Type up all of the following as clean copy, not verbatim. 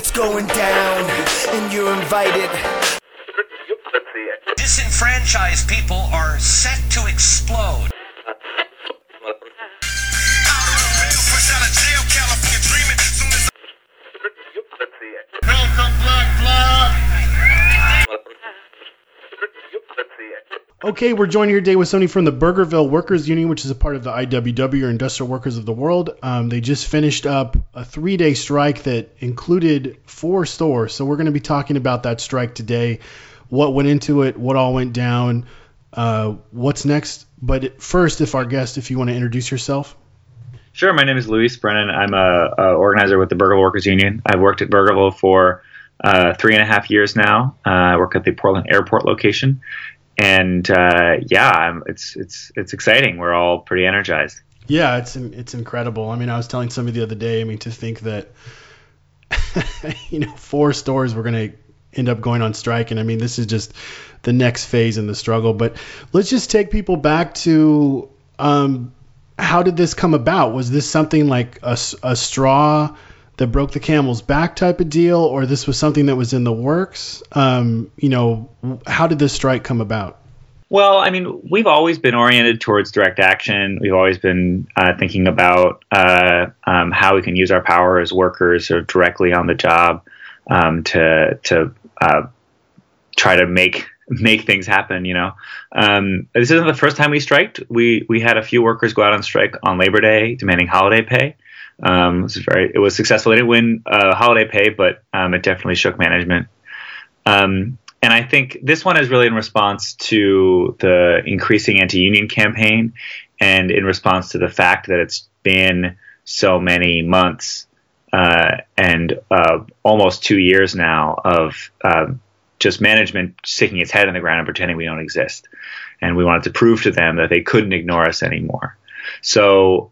It's going down, and you're invited. Disenfranchised people are set to explode. Okay, we're joined here today with somebody from the Burgerville Workers Union, which is a part of the IWW, or Industrial Workers of the World. They just finished up a 3-day strike that included 4 stores. So we're going to be talking about that strike today, what went into it, what all went down, what's next. But first, if you want to introduce yourself. Sure. My name is Luis Brennan. I'm a organizer with the Burgerville Workers Union. I've worked at Burgerville for 3.5 years now. I work at the Portland Airport location. And it's exciting. We're all pretty energized. Yeah, it's incredible. I mean, I was telling somebody the other day. I mean, to think that 4 stores were going to end up going on strike, and I mean, this is just the next phase in the struggle. But let's just take people back to how did this come about? Was this something like a straw that broke the camel's back type of deal, or this was something that was in the works? How did this strike come about? Well, I mean, we've always been oriented towards direct action. We've always been thinking about how we can use our power as workers or directly on the job to try to make things happen. This isn't the first time we striked. We had a few workers go out on strike on Labor Day demanding holiday pay. It was successful. They didn't win holiday pay, but it definitely shook management. And I think this one is really in response to the increasing anti-union campaign and in response to the fact that it's been so many months and almost 2 years now of just management sticking its head in the ground and pretending we don't exist. And we wanted to prove to them that they couldn't ignore us anymore. So,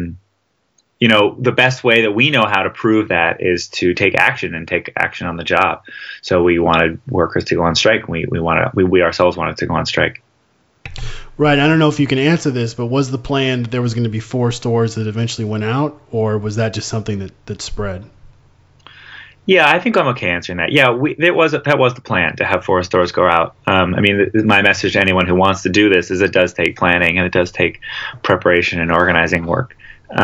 the best way that we know how to prove that is to take action on the job. So we wanted workers to go on strike. We ourselves wanted to go on strike. Right. I don't know if you can answer this, but was the plan that there was going to be 4 stores that eventually went out, or was that just something that spread? Yeah, I think I'm okay answering that. Yeah, that was the plan, to have 4 stores go out. My message to anyone who wants to do this is it does take planning and it does take preparation and organizing work.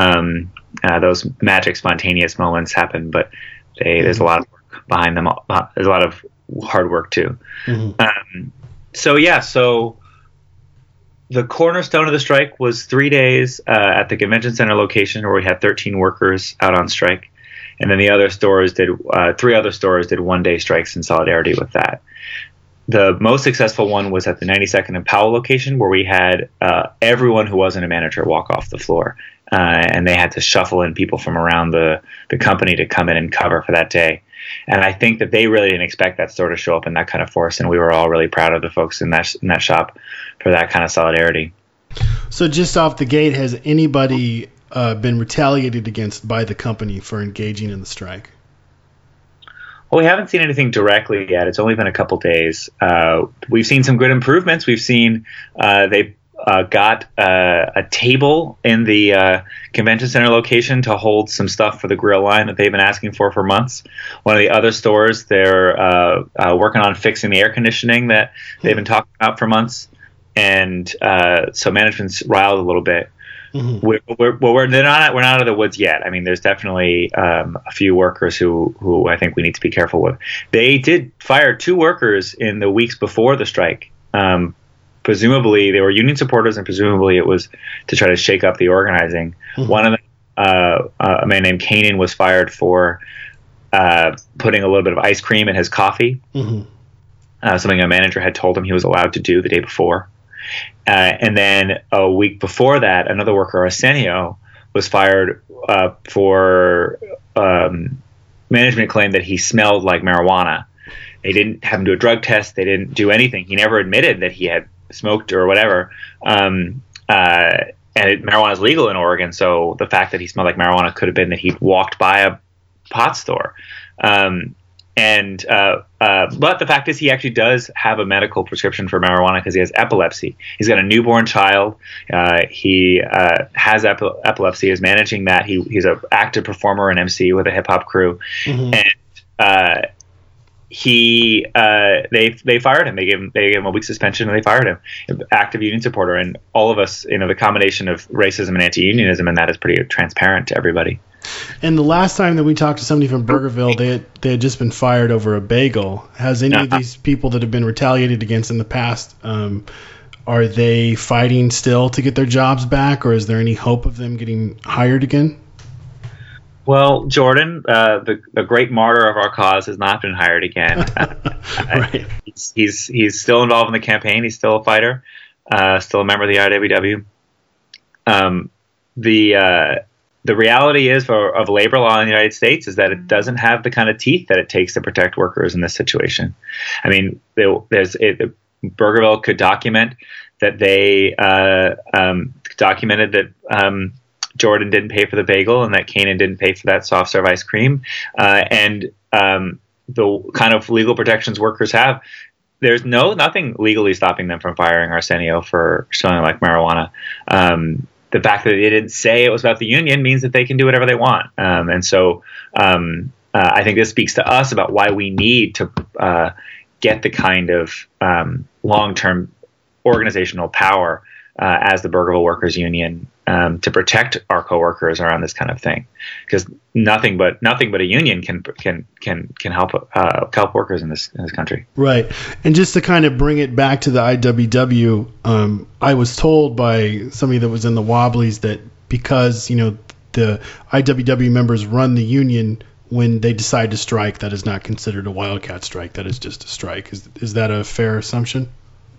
Those magic spontaneous moments happen, but there's a lot of work behind them. There's a lot of hard work too. Mm-hmm. So the cornerstone of the strike was 3 days at the convention center location where we had 13 workers out on strike. And then the other stores did 3 other stores did 1-day strikes in solidarity with that. The most successful one was at the 92nd and Powell location, where we had everyone who wasn't a manager walk off the floor. And they had to shuffle in people from around the company to come in and cover for that day. And I think that they really didn't expect that store to show up in that kind of force. And we were all really proud of the folks in that shop for that kind of solidarity. So just off the gate, has anybody been retaliated against by the company for engaging in the strike? Well, we haven't seen anything directly yet. It's only been a couple days. We've seen some good improvements. We've seen they got a table in the convention center location to hold some stuff for the grill line that they've been asking for months. One of the other stores, they're working on fixing the air conditioning that they've been talking about for months. And so management's riled a little bit. Mm-hmm. We're not out of the woods yet. I mean, there's definitely a few workers who I think we need to be careful with. They did fire 2 workers in the weeks before the strike. Presumably they were union supporters, and presumably it was to try to shake up the organizing. Mm-hmm. One of them, a man named Kanan, was fired for putting a little bit of ice cream in his coffee. Mm-hmm. Something a manager had told him he was allowed to do the day before. And then a week before that, another worker, Arsenio, was fired for management claimed that he smelled like marijuana. They didn't have him do a drug test. They didn't do anything. He never admitted that he had smoked or whatever. And marijuana is legal in Oregon, so the fact that he smelled like marijuana could have been that he walked by a pot store. But the fact is he actually does have a medical prescription for marijuana because he has epilepsy. He's got a newborn child. He has epilepsy, is managing that. He's an active performer and MC with a hip hop crew. Mm-hmm. they fired him. They gave him a week's suspension, and they fired him. Active union supporter, and all of us, the combination of racism and anti-unionism, and that is pretty transparent to everybody. And the last time that we talked to somebody from Burgerville, they had just been fired over a bagel. Has any of these people that have been retaliated against in the past, are they fighting still to get their jobs back, or is there any hope of them getting hired again? Well, Jordan, the great martyr of our cause, has not been hired again. Right. He's still involved in the campaign. He's still a fighter, still a member of the IWW. The reality is of labor law in the United States is that it doesn't have the kind of teeth that it takes to protect workers in this situation. I mean, Burgerville could document that they documented that Jordan didn't pay for the bagel and that Kanan didn't pay for that soft serve ice cream. And the kind of legal protections workers have, there's nothing legally stopping them from firing Arsenio for smelling like marijuana. The fact that they didn't say it was about the union means that they can do whatever they want. And so I think this speaks to us about why we need to get the kind of long-term organizational power as the Burgerville Workers Union to protect our coworkers around this kind of thing, because nothing but a union can help workers in this country. Right. And just to kind of bring it back to the IWW, I was told by somebody that was in the Wobblies that because the IWW members run the union, when they decide to strike, that is not considered a wildcat strike. That is just a strike. Is that a fair assumption?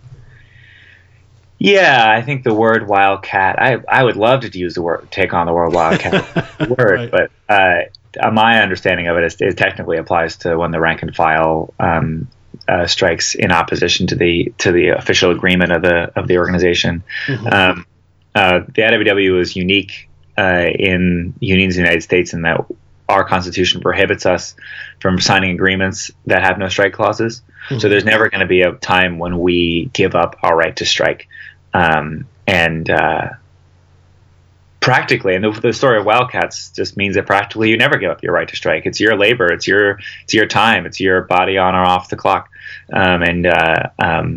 Yeah, I think the word wildcat, I would love to use the word, take on the word wildcat word, right. But my understanding of it is it technically applies to when the rank and file strikes in opposition to the official agreement of the organization. Mm-hmm. The IWW is unique in unions in the United States in that our Constitution prohibits us from signing agreements that have no strike clauses. Mm-hmm. So there's never going to be a time when we give up our right to strike. Practically, and the story of Wildcats just means that practically you never give up your right to strike. It's your labor, it's your time, it's your body on or off the clock. That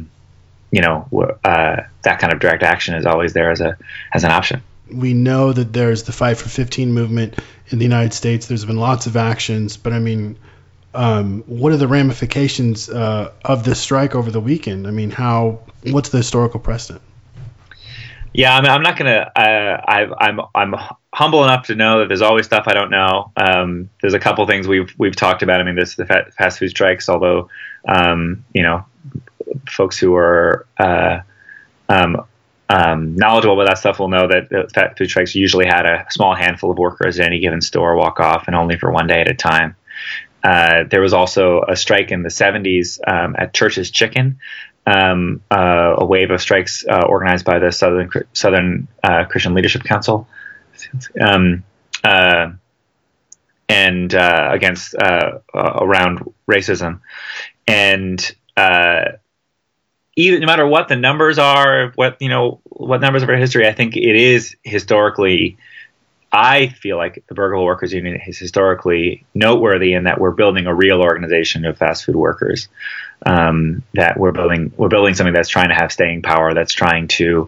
kind of direct action is always there as an option. We know that there's the Fight for 15 movement in the United States. There's been lots of actions, but I mean, what are the ramifications of this strike over the weekend? I mean, what's the historical precedent? Yeah, I mean, I'm not gonna. I'm humble enough to know that there's always stuff I don't know. There's a couple things we've talked about. I mean, this the fast food strikes. Although, folks who are knowledgeable about that stuff will know that the fast food strikes usually had a small handful of workers at any given store walk off, and only for one day at a time. There was also a strike in the 70s at Church's Chicken. A wave of strikes organized by the Southern Christian Leadership Council, and against around racism, and even no matter what the numbers are, what numbers of our history, I think it is historically. I feel like the Burgerville Workers Union is historically noteworthy in that we're building a real organization of fast food workers. That we're building something that's trying to have staying power, that's trying to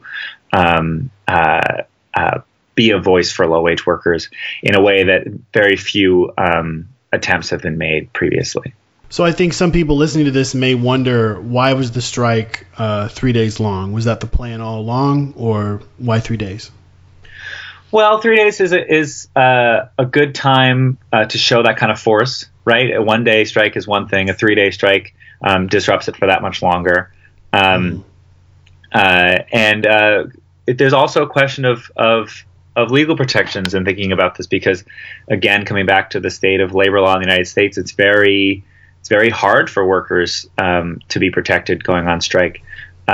be a voice for low wage workers in a way that very few attempts have been made previously. So I think some people listening to this may wonder, why was the strike 3 days long? Was that the plan all along, or why 3 days? Well, 3 days is a good time to show that kind of force, right? A 1 day strike is one thing. A 3 day strike disrupts it for that much longer. There's also a question of legal protections in thinking about this, because, again, coming back to the state of labor law in the United States, it's very hard for workers to be protected going on strike.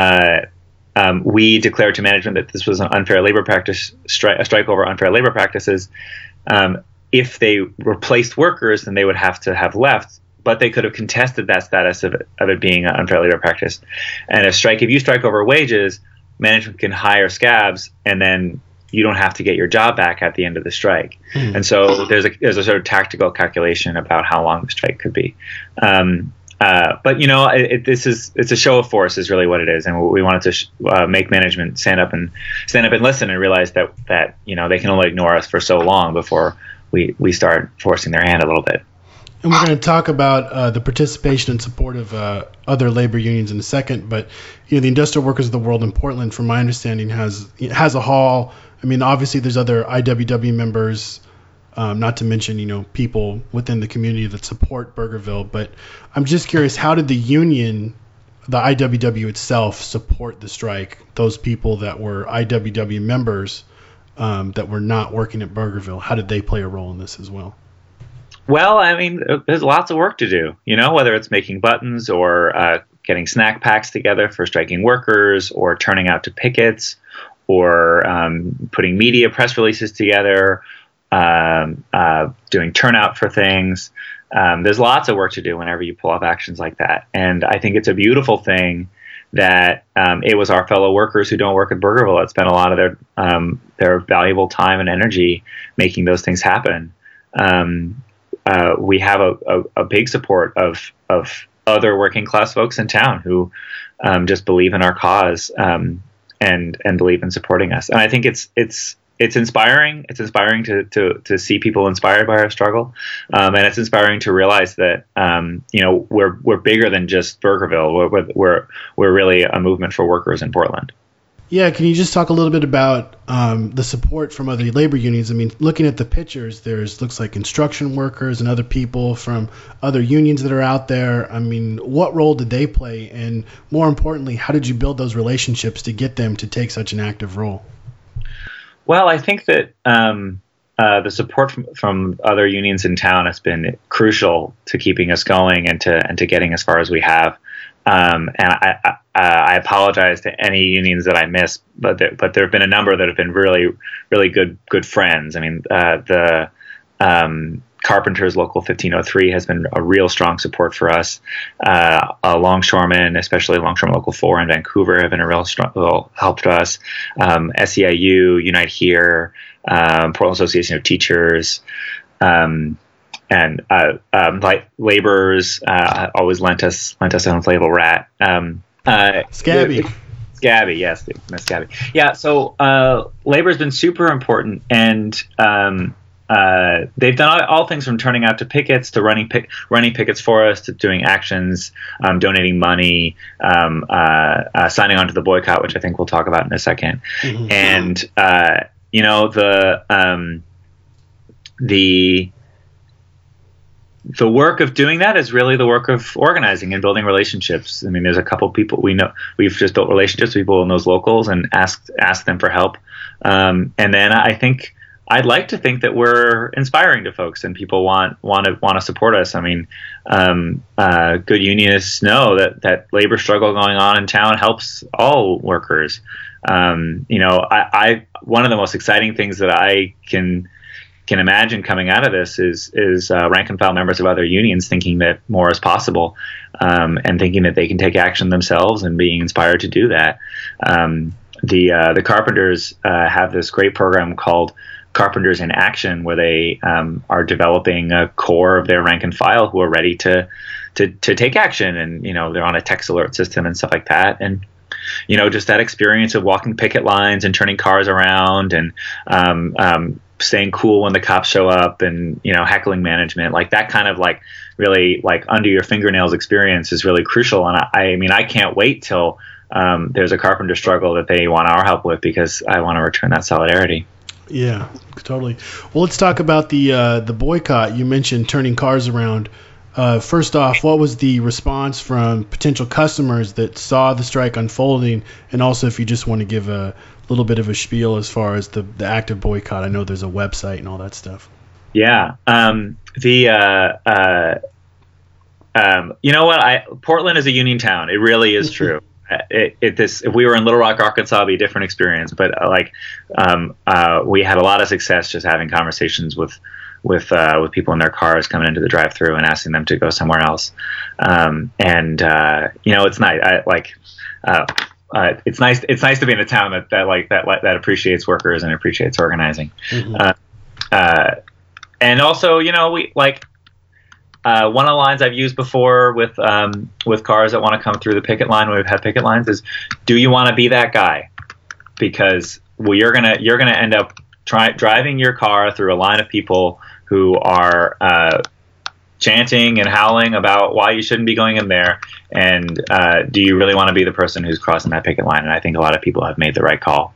We declared to management that this was an unfair labor practice, a strike over unfair labor practices. If they replaced workers, then they would have to have left, but they could have contested that status of it being an unfair labor practice. And if you strike over wages, management can hire scabs and then you don't have to get your job back at the end of the strike. And so there's a sort of tactical calculation about how long the strike could be. But it's a show of force is really what it is, and we wanted to make management stand up and listen and realize that they can only ignore us for so long before we start forcing their hand a little bit. And we're going to talk about the participation and support of other labor unions in a second. But the Industrial Workers of the World in Portland, from my understanding, has a hall. I mean, obviously there's other IWW members. Not to mention, people within the community that support Burgerville. But I'm just curious, how did the union, the IWW itself, support the strike? Those people that were IWW members that were not working at Burgerville, how did they play a role in this as well? Well, I mean, there's lots of work to do, whether it's making buttons or getting snack packs together for striking workers or turning out to pickets or putting media press releases together, doing turnout for things. There's lots of work to do whenever you pull off actions like that. And I think it's a beautiful thing that it was our fellow workers who don't work at Burgerville that spent a lot of their valuable time and energy making those things happen. We have a big support of other working class folks in town who just believe in our cause and believe in supporting us. And I think it's inspiring. It's inspiring to see people inspired by our struggle, and it's inspiring to realize that we're bigger than just Burgerville. We're really a movement for workers in Portland. Yeah, can you just talk a little bit about the support from other labor unions? I mean, looking at the pictures, looks like construction workers and other people from other unions that are out there. I mean, what role did they play? And more importantly, how did you build those relationships to get them to take such an active role? Well, I think that the support from other unions in town has been crucial to keeping us going and to getting as far as we have. And I apologize to any unions that I missed, but there have been a number that have been really, really good friends. I mean, the Carpenters Local 1503 has been a real strong support for us. Longshoremen, especially Longshoremen Local 4 in Vancouver, have been a real strong help to us. SEIU, Unite Here, Portland Association of Teachers, and like laborers always lent us an inflatable rat. Scabby, yes, Miss Scabby. Yeah, so labor's been super important, and they've done all things from turning out to pickets to running pickets for us to doing actions, donating money, signing on to the boycott, which I think we'll talk about in a second. Mm-hmm. And the work of doing that is really the work of organizing and building relationships. I mean, there's a couple people we know. We've just built relationships with people in those locals and asked them for help. And then I'd like to think that we're inspiring to folks and people want to support us. I mean, good unionists know that labor struggle going on in town helps all workers. One of the most exciting things that I can imagine coming out of this is rank and file members of other unions thinking that more is possible, and thinking that they can take action themselves and being inspired to do that. The Carpenters have this great program called Carpenters in Action, where they are developing a core of their rank and file who are ready to take action, and they're on a text alert system and stuff like that. And just that experience of walking picket lines and turning cars around and staying cool when the cops show up and heckling management, like that kind of like really like under your fingernails experience is really crucial. And I can't wait till there's a carpenter struggle that they want our help with, because I want to return that solidarity. Yeah, totally. Well, let's talk about the boycott. You mentioned turning cars around. First off, what was the response from potential customers that saw the strike unfolding? And also, if you just want to give a little bit of a spiel as far as the active boycott. I know there's a website and all that stuff. Yeah. You know what? Portland is a union town. It really is true. If we were in Little Rock, Arkansas, it'd be a different experience. But we had a lot of success just having conversations with people in their cars coming into the drive-thru and asking them to go somewhere else. It's nice. it's nice to be in a town that appreciates workers and appreciates organizing. And also, we like one of the lines I've used before with cars that want to come through the picket line when we've had picket lines is, do you want to be that guy? Because you're gonna end up driving your car through a line of people who are chanting and howling about why you shouldn't be going in there, and do you really want to be the person who's crossing that picket line? And I think a lot of people have made the right call.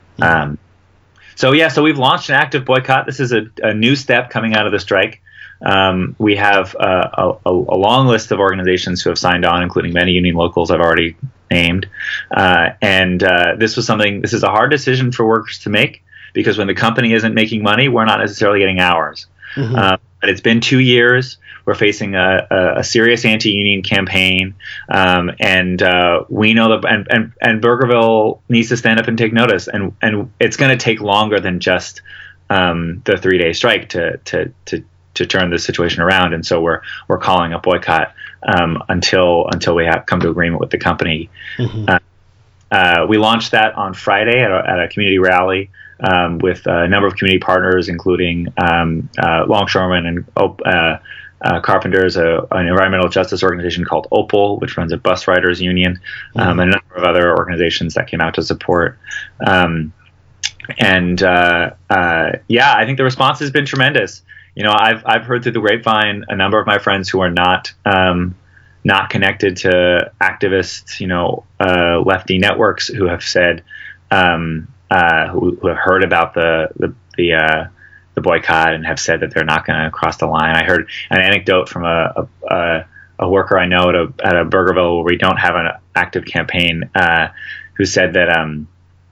So we've launched an active boycott. This is a new step coming out of the strike. We have a long list of organizations who have signed on, including many union locals I've already named. This is a hard decision for workers to make, because when the company isn't making money, we're not necessarily getting hours. But it's been 2 years. We're facing a serious anti-union campaign, and we know that, and Burgerville needs to stand up and take notice. And it's going to take longer than just the 3-day strike to turn this situation around. And so we're calling a boycott until we come to agreement with the company. We launched that on Friday at a community rally with a number of community partners, including longshoremen and carpenters, an environmental justice organization called Opal, which runs a bus riders union, and a number of other organizations that came out to support. I think the response has been tremendous. I've heard through the grapevine a number of my friends who are not connected to activist, lefty networks, who have said, who have heard about the boycott and have said that they're not going to cross the line. I heard an anecdote from a worker I know at a Burgerville where we don't have an active campaign, who said that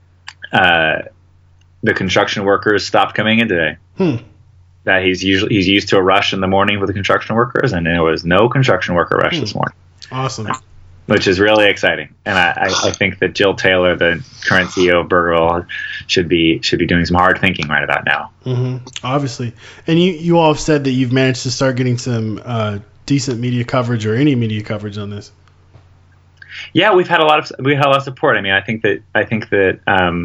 the construction workers stopped coming in today. That he's used to a rush in the morning with the construction workers, and there was no construction worker rush this morning. Awesome. Which is really exciting. And I think that Jill Taylor, the current CEO of Burgerville, should be doing some hard thinking right about now. Obviously. And you all have said that you've managed to start getting some decent media coverage, or any media coverage on this. Yeah, we've had a lot of support. I mean, I think that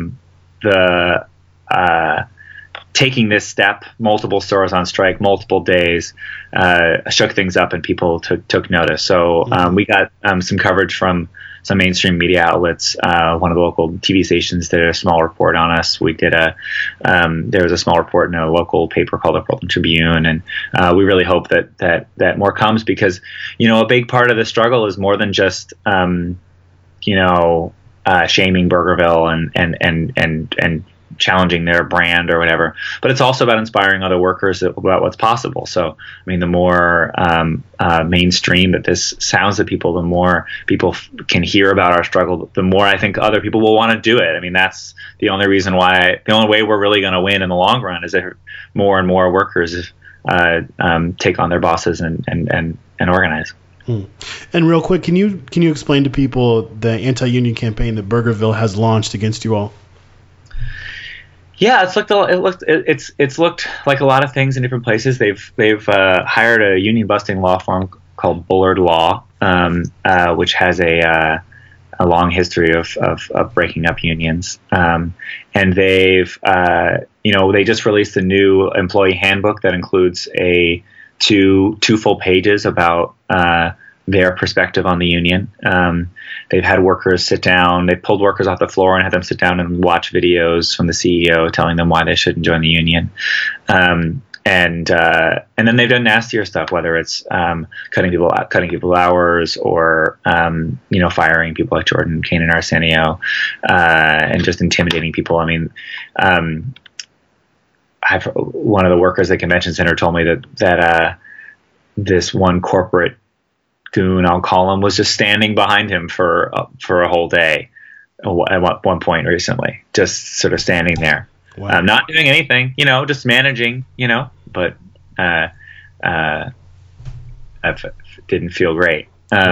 taking this step, multiple stores on strike, multiple days, shook things up, and people took notice. So we got some coverage from some mainstream media outlets. One of the local TV stations did a small report on us. We did there was a small report in a local paper called the Portland Tribune, and we really hope that more comes, because a big part of the struggle is more than just shaming Burgerville and challenging their brand or whatever, but it's also about inspiring other workers about what's possible. So, I mean, the more mainstream that this sounds to people, the more people can hear about our struggle, the more I think other people will want to do it. I mean, that's the only reason why, the only way we're really going to win in the long run is if more and more workers take on their bosses and organize. And real quick, can you explain to people the anti-union campaign that Burgerville has launched against you all? Yeah, it's looked like a lot of things in different places. They've hired a union busting law firm called Bullard Law, which has a long history of breaking up unions. And they've they just released a new employee handbook that includes two full pages about their perspective on the union. They've had workers sit down. They pulled workers off the floor and had them sit down and watch videos from the CEO telling them why they shouldn't join the union. And then they've done nastier stuff, whether it's cutting people hours, or firing people like Jordan Kane and Arsenio, and just intimidating people. I mean, one of the workers at the convention center told me that this one corporate goon, I'll call him, was just standing behind him for a whole day at one point recently, just sort of standing there. Wow. Not doing anything, just managing, but didn't feel great.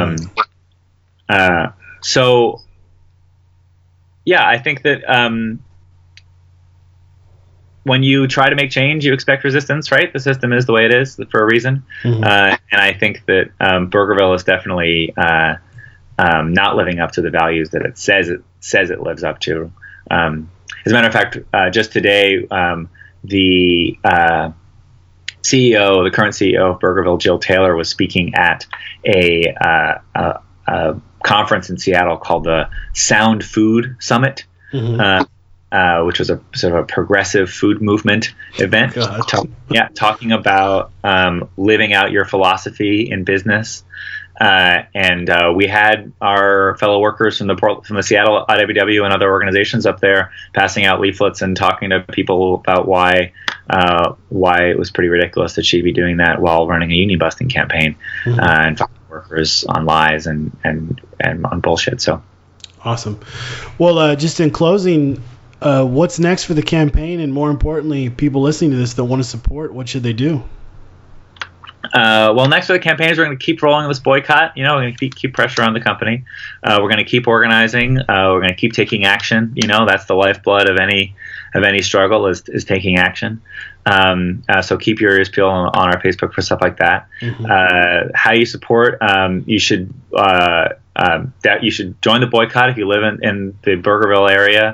So yeah, I think that when you try to make change, you expect resistance, right? The system is the way it is for a reason. And I think that Burgerville is definitely not living up to the values that it says it lives up to. As a matter of fact, just today, the CEO, the current CEO of Burgerville, Jill Taylor, was speaking at a conference in Seattle called the Sound Food Summit, which was a sort of a progressive food movement event. Talking about living out your philosophy in business. And we had our fellow workers from the Seattle IWW and other organizations up there passing out leaflets and talking to people about why it was pretty ridiculous that she'd be doing that while running a union busting campaign and talking to workers on lies and on bullshit. So awesome. Well, just in closing, what's next for the campaign, and more importantly, people listening to this that want to support, what should they do? Well, next for the campaign is we're going to keep rolling this boycott. We're going to keep pressure on the company. We're going to keep organizing. We're going to keep taking action. That's the lifeblood of any struggle is taking action. So keep your ears peeled on our Facebook for stuff like that. How you support? You should join the boycott if you live in the Burgerville area.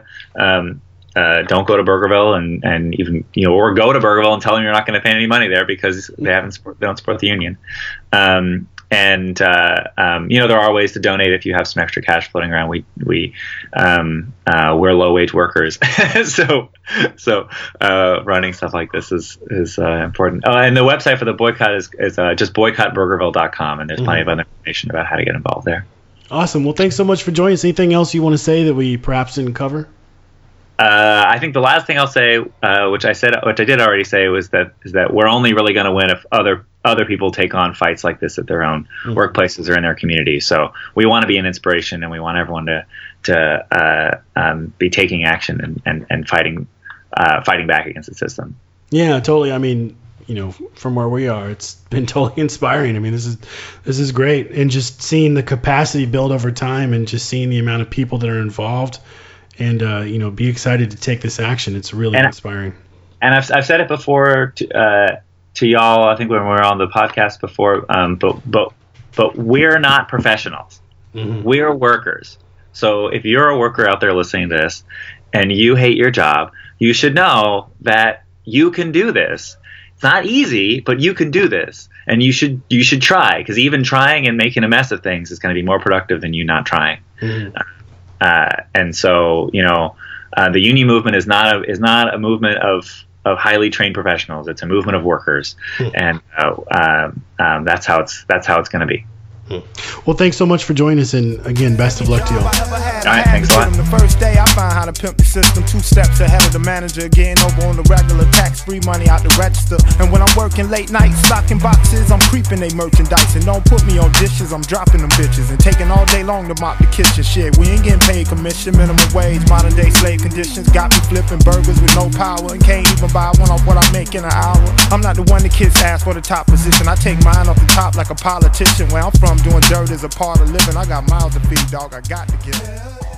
Don't go to Burgerville and even or go to Burgerville and tell them you're not going to pay any money there because they don't support the union. There are ways to donate if you have some extra cash floating around. We're low wage workers, so running stuff like this is important. And the website for the boycott is just boycottburgerville.com, and there's plenty of other information about how to get involved there. Awesome. Well, thanks so much for joining us. Anything else you want to say that we perhaps didn't cover? I think the last thing I'll say, which I did already say, is that we're only really going to win if other people take on fights like this at their own workplaces or in their communities. So we want to be an inspiration, and we want everyone to be taking action and fighting back against the system. Yeah, totally. I mean, from where we are, it's been totally inspiring. I mean, this is great, and just seeing the capacity build over time, and just seeing the amount of people that are involved. And, be excited to take this action. It's really inspiring. And I've said it before to y'all, I think when we were on the podcast before, but we're not professionals. We're workers. So if you're a worker out there listening to this and you hate your job, you should know that you can do this. It's not easy, but you can do this. And you should try, because even trying and making a mess of things is going to be more productive than you not trying. And so, the union movement is not a movement of highly trained professionals. It's a movement of workers, and that's how it's going to be. Well, thanks so much for joining us, and again, best of luck to you all. All right, thanks a lot. The first day I found how to pimp the system, 2 steps ahead of the manager, getting over on the regular, tax-free money out the register. And when I'm working late nights, stocking boxes, I'm creeping they merchandise. And don't put me on dishes, I'm dropping them bitches and taking all day long to mop the kitchen. Shit, we ain't getting paid commission, minimum wage, modern day slave conditions. Got me flipping burgers with no power and can't even buy one off what I make in an hour. I'm not the one the kids ask for the top position. I take mine off the top like a politician. Where I'm from, doing dirt is a part of living. I got miles to feed, dog. I got to get it.